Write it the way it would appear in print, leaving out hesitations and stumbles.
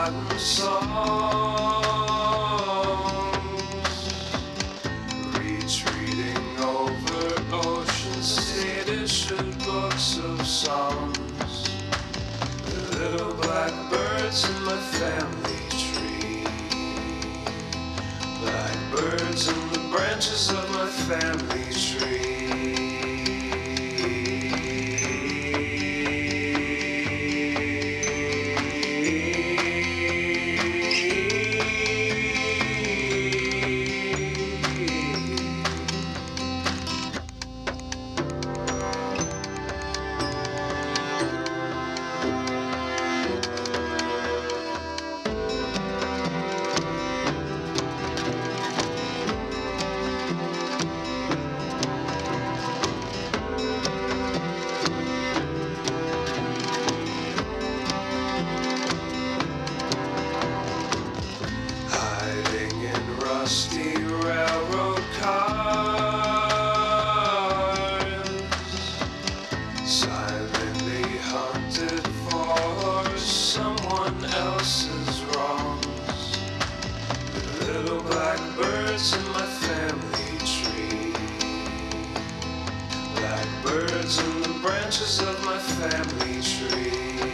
forgotten songs, retreating over oceans, state-issued books of songs. The little blackbirds in my family tree, blackbirds in the branches of my family tree. Rusty railroad cars, silently hunted for someone else's wrongs. The little blackbirds in my family tree, blackbirds in the branches of my family tree.